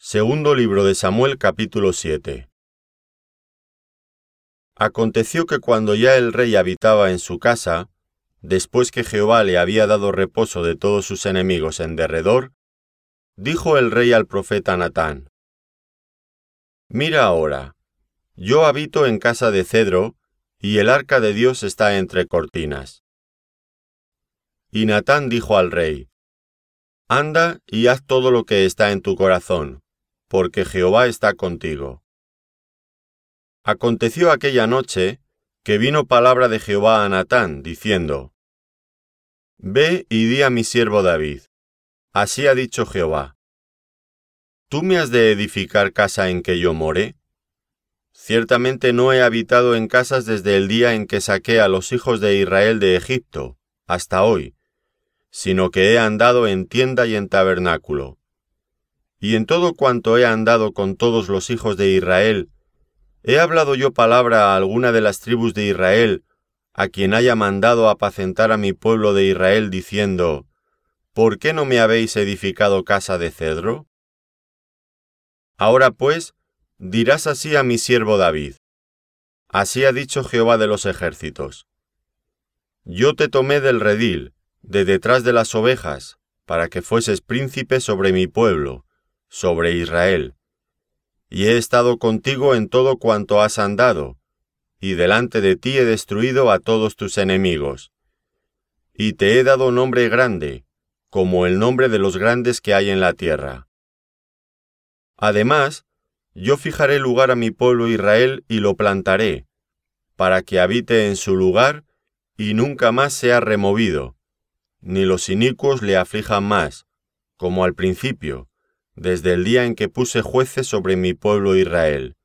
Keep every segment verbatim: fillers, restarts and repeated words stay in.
Segundo libro de Samuel, capítulo siete. Aconteció que cuando ya el rey habitaba en su casa, después que Jehová le había dado reposo de todos sus enemigos en derredor, dijo el rey al profeta Natán: Mira ahora, yo habito en casa de cedro, y el arca de Dios está entre cortinas. Y Natán dijo al rey: Anda y haz todo lo que está en tu corazón, porque Jehová está contigo. Aconteció aquella noche que vino palabra de Jehová a Natán, diciendo: Ve y di a mi siervo David, así ha dicho Jehová: ¿Tú me has de edificar casa en que yo more? Ciertamente no he habitado en casas desde el día en que saqué a los hijos de Israel de Egipto, hasta hoy, sino que he andado en tienda y en tabernáculo. Y en todo cuanto he andado con todos los hijos de Israel, ¿he hablado yo palabra a alguna de las tribus de Israel, a quien haya mandado apacentar a mi pueblo de Israel, diciendo: ¿Por qué no me habéis edificado casa de cedro? Ahora pues, dirás así a mi siervo David: Así ha dicho Jehová de los ejércitos: Yo te tomé del redil, de detrás de las ovejas, para que fueses príncipe sobre mi pueblo, sobre Israel. Y he estado contigo en todo cuanto has andado, y delante de ti he destruido a todos tus enemigos. Y te he dado nombre grande, como el nombre de los grandes que hay en la tierra. Además, yo fijaré lugar a mi pueblo Israel y lo plantaré, para que habite en su lugar y nunca más sea removido, ni los inicuos le aflijan más, como al principio, desde el día en que puse jueces sobre mi pueblo Israel.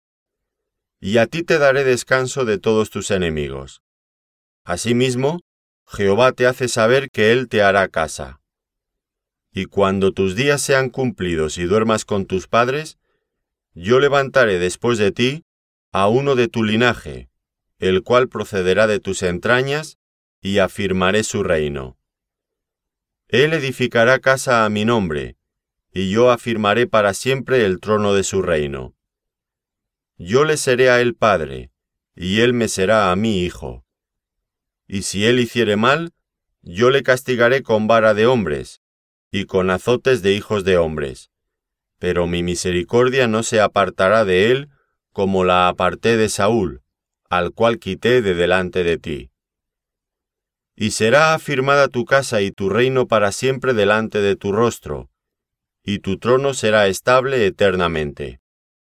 Y a ti te daré descanso de todos tus enemigos. Asimismo, Jehová te hace saber que Él te hará casa. Y cuando tus días sean cumplidos y duermas con tus padres, yo levantaré después de ti a uno de tu linaje, el cual procederá de tus entrañas, y afirmaré su reino. Él edificará casa a mi nombre, y yo afirmaré para siempre el trono de su reino. Yo le seré a él padre, y él me será a mí hijo. Y si él hiciere mal, yo le castigaré con vara de hombres, y con azotes de hijos de hombres. Pero mi misericordia no se apartará de él, como la aparté de Saúl, al cual quité de delante de ti. Y será afirmada tu casa y tu reino para siempre delante de tu rostro, y tu trono será estable eternamente.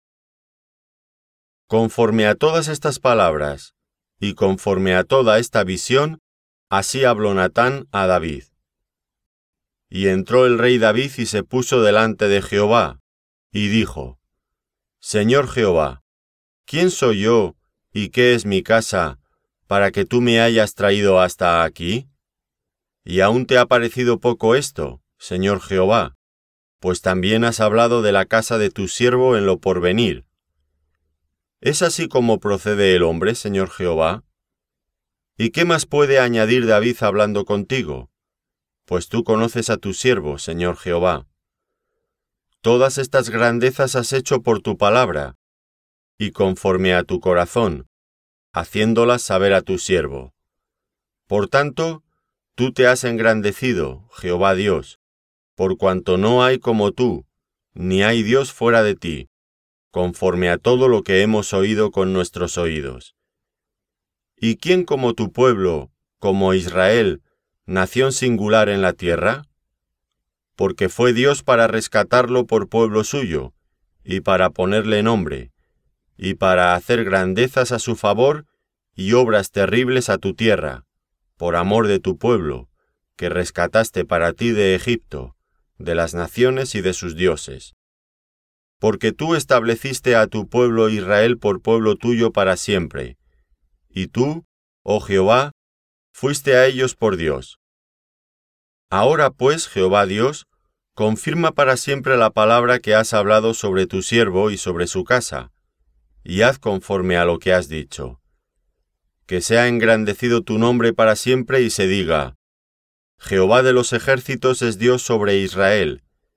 Conforme a todas estas palabras, y conforme a toda esta visión, así habló Natán a David. Y entró el rey David y se puso delante de Jehová, y dijo: Señor Jehová, ¿quién soy yo, y qué es mi casa, para que tú me hayas traído hasta aquí? ¿Y aún te ha parecido poco esto, Señor Jehová? Pues también has hablado de la casa de tu siervo en lo porvenir. ¿Es así como procede el hombre, Señor Jehová? ¿Y qué más puede añadir David hablando contigo? Pues tú conoces a tu siervo, Señor Jehová. Todas estas grandezas has hecho por tu palabra, y conforme a tu corazón, haciéndolas saber a tu siervo. Por tanto, tú te has engrandecido, Jehová Dios, por cuanto no hay como tú, ni hay Dios fuera de ti, conforme a todo lo que hemos oído con nuestros oídos. ¿Y quién como tu pueblo, como Israel, nación singular en la tierra? Porque fue Dios para rescatarlo por pueblo suyo, y para ponerle nombre, y para hacer grandezas a su favor y obras terribles a tu tierra, por amor de tu pueblo, que rescataste para ti de Egipto, de las naciones y de sus dioses. Porque tú estableciste a tu pueblo Israel por pueblo tuyo para siempre, y tú, oh Jehová, fuiste a ellos por Dios. Ahora pues, Jehová Dios, confirma para siempre la palabra que has hablado sobre tu siervo y sobre su casa, y haz conforme a lo que has dicho. Que sea engrandecido tu nombre para siempre y se diga: Jehová de los ejércitos es Dios sobre Israel,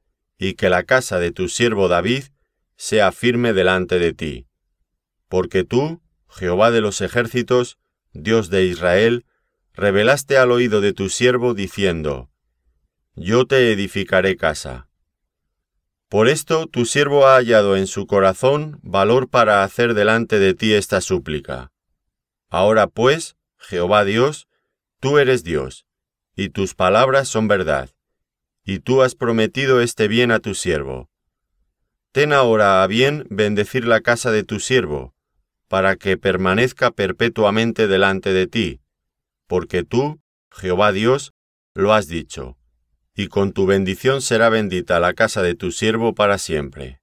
y que la casa de tu siervo David sea firme delante de ti. Porque tú, Jehová de los ejércitos, Dios de Israel, revelaste al oído de tu siervo diciendo: Yo te edificaré casa. Por esto tu siervo ha hallado en su corazón valor para hacer delante de ti esta súplica. Ahora pues, Jehová Dios, tú eres Dios, y tus palabras son verdad, y tú has prometido este bien a tu siervo. Ten ahora a bien bendecir la casa de tu siervo, para que permanezca perpetuamente delante de ti, porque tú, Jehová Dios, lo has dicho, y con tu bendición será bendita la casa de tu siervo para siempre.